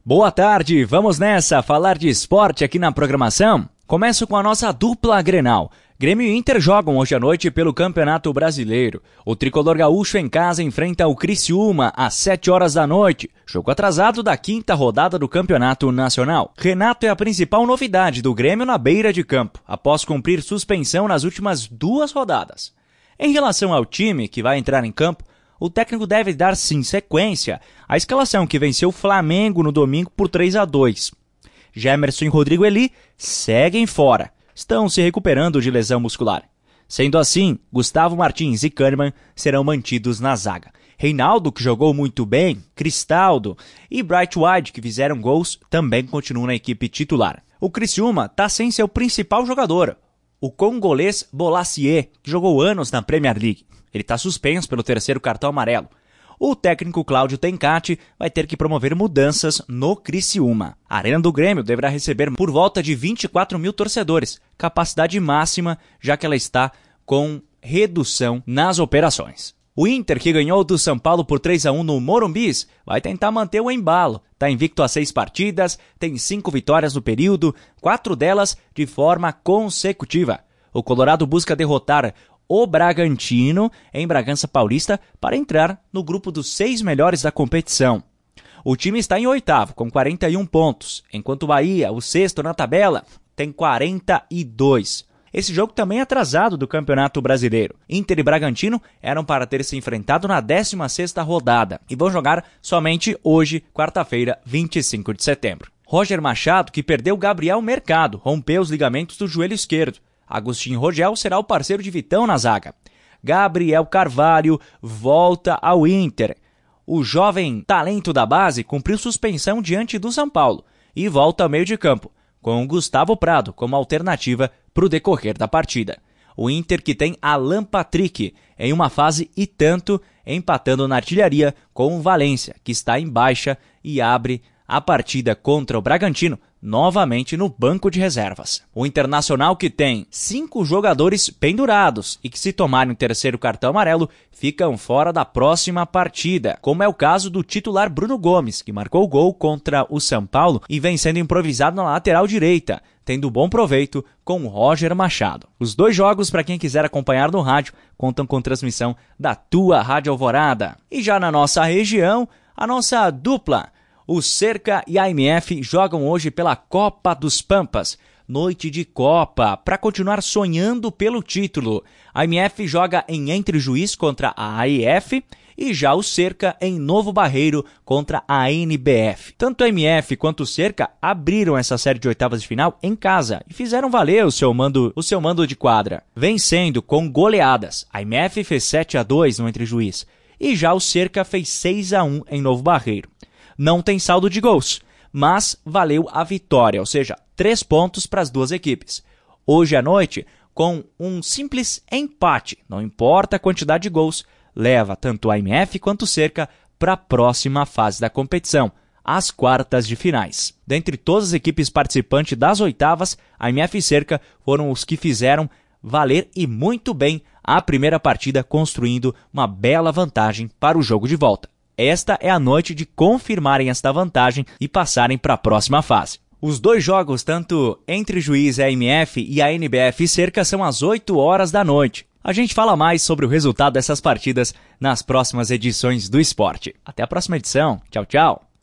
Boa tarde, vamos nessa, falar de esporte aqui na programação? Começo com a nossa dupla Grenal. Grêmio e Inter jogam hoje à noite pelo Campeonato Brasileiro. O tricolor gaúcho em casa enfrenta o Criciúma às 7 horas da noite, jogo atrasado da quinta rodada do Campeonato Nacional. Renato é a principal novidade do Grêmio na beira de campo, após cumprir suspensão nas últimas 2 rodadas. Em relação ao time que vai entrar em campo, o técnico deve dar sim sequência à escalação que venceu o Flamengo no domingo por 3-2. Gemerson e Rodrigo Eli seguem fora, estão se recuperando de lesão muscular. Sendo assim, Gustavo Martins e Kahneman serão mantidos na zaga. Reinaldo, que jogou muito bem, Cristaldo e Bright White, que fizeram gols, também continuam na equipe titular. O Criciúma está sem seu principal jogador, o congolês Bolasie, que jogou anos na Premier League. Ele está suspenso pelo 3º cartão amarelo. O técnico Cláudio Tencati vai ter que promover mudanças no Criciúma. A Arena do Grêmio deverá receber por volta de 24 mil torcedores, capacidade máxima, já que ela está com redução nas operações. O Inter, que ganhou do São Paulo por 3-1 no Morumbis, vai tentar manter o embalo. Está invicto a 6 partidas, tem 5 vitórias no período, 4 delas de forma consecutiva. O Colorado busca derrotar o Bragantino em Bragança Paulista para entrar no grupo dos 6 melhores da competição. O time está em 8º, com 41 pontos, enquanto o Bahia, o 6º na tabela, tem 42. Esse jogo também é atrasado do Campeonato Brasileiro. Inter e Bragantino eram para ter se enfrentado na 16ª rodada e vão jogar somente hoje, quarta-feira, 25 de setembro. Roger Machado, que perdeu Gabriel Mercado, rompeu os ligamentos do joelho esquerdo. Agostinho Rogel será o parceiro de Vitão na zaga. Gabriel Carvalho volta ao Inter. O jovem talento da base cumpriu suspensão diante do São Paulo e volta ao meio de campo, com Gustavo Prado como alternativa para o decorrer da partida. O Inter, que tem Alan Patrick em uma fase e tanto, empatando na artilharia com o Valência, que está em baixa e abre a partida contra o Bragantino novamente no banco de reservas. O Internacional, que tem 5 jogadores pendurados e que, se tomarem o 3º cartão amarelo, ficam fora da próxima partida, como é o caso do titular Bruno Gomes, que marcou o gol contra o São Paulo e vem sendo improvisado na lateral direita, tendo bom proveito com o Roger Machado. Os 2 jogos, para quem quiser acompanhar no rádio, contam com transmissão da tua Rádio Alvorada. E já na nossa região, a nossa dupla, o Cerca e a AMF, jogam hoje pela Copa dos Pampas, noite de Copa, para continuar sonhando pelo título. A AMF joga em Entre Juiz contra a AEF e já o Cerca em Novo Barreiro contra a NBF. Tanto a AMF quanto o Cerca abriram essa série de oitavas de final em casa e fizeram valer o seu mando de quadra, vencendo com goleadas. A AMF fez 7-2 no Entre Juiz e já o Cerca fez 6-1 em Novo Barreiro. Não tem saldo de gols, mas valeu a vitória, ou seja, 3 pontos para as 2 equipes. Hoje à noite, com um simples empate, não importa a quantidade de gols, leva tanto a AMF quanto o Cerca para a próxima fase da competição, as quartas de finais. Dentre todas as equipes participantes das oitavas, a AMF e Cerca foram os que fizeram valer e muito bem a primeira partida, construindo uma bela vantagem para o jogo de volta. Esta é a noite de confirmarem esta vantagem e passarem para a próxima fase. Os 2 jogos, tanto Entre Juiz, a AMF e a NBF Cerca, são às 8 horas da noite. A gente fala mais sobre o resultado dessas partidas nas próximas edições do esporte. Até a próxima edição. Tchau, tchau.